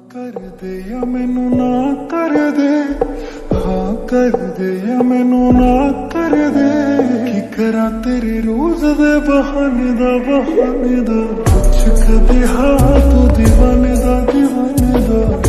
कर दे या मैनू ना कर दे, हाँ कर दे या मैनू ना कर दे। की करा तेरे रोज दे बहाने दा कुछ कदे हाँ तू दीवाने दा